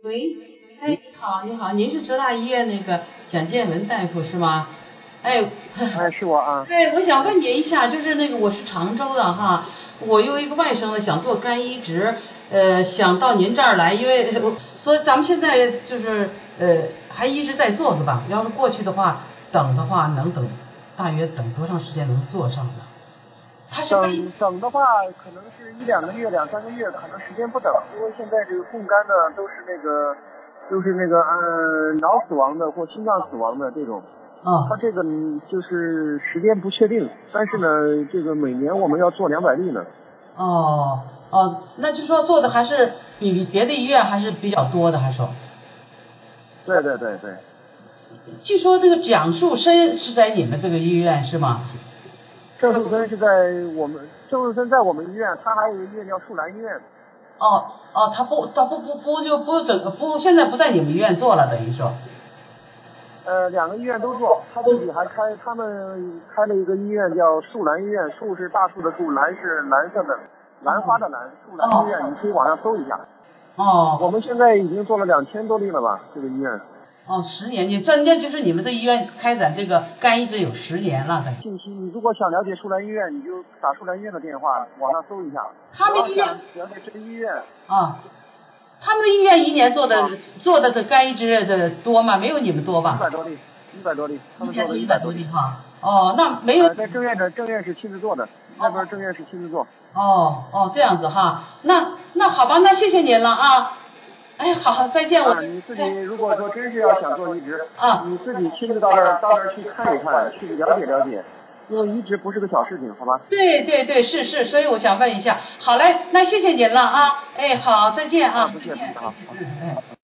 喂，哎，你好，你好，您是浙大医院那个蒋建文大夫是吗？哎， 哎，是我啊。 哎，我想问您一下，就是那个我是常州的哈，我有一个外甥呢想做肝移植，想到您这儿来，因为所以咱们现在就是还一直在做是吧？要是过去的话，等的话能等，大约等多长时间能做上呢？他是等的话，可能是一两个月、两三个月，可能时间不等，因为现在这个供肝呢都是那个脑死亡的或心脏死亡的这种。 哦。 它这个就是时间不确定，但是呢，这个每年我们要做200例呢。 哦哦，那就说做的还是比别的医院还是比较多的，还说。 对对对对。 据说这个蒋树生是在你们这个医院是吗？ 郑树森是在郑树森在我们医院，他还有一个医院叫树兰医院。 哦哦，他不现在不在你们医院做了，等于说。 两个医院都做，他们开了一个医院叫树兰医院，树是大树的树，兰是蓝色的兰花的兰，树兰医院，你可以网上搜一下。 哦。 我们现在已经做了2000多例了吧，这个医院。 哦，10年，那就是你们这医院开展这个肝移植有10年了，等于。 信息，你如果想了解树兰医院，你就打树兰医院的电话，网上搜一下。 他们医院。 了解这个医院。 啊。他们的医院一年做的这肝移植的多吗？没有你们多吧 ？100多例，100多例，他们做的 100多例哈。哦，那没有。 在正院是亲自做的，那边正院是亲自做。 哦，这样子哈，那好吧，那谢谢您了啊。哎，好，再见。 你自己如果说真是要想做移植， 啊， 你自己亲自到这儿去看一看，去了解了解，因为移植不是个小事情，好吧？ 对，是，所以我想问一下。好嘞，那谢谢您了啊。哎，好，再见啊。 不谢，好。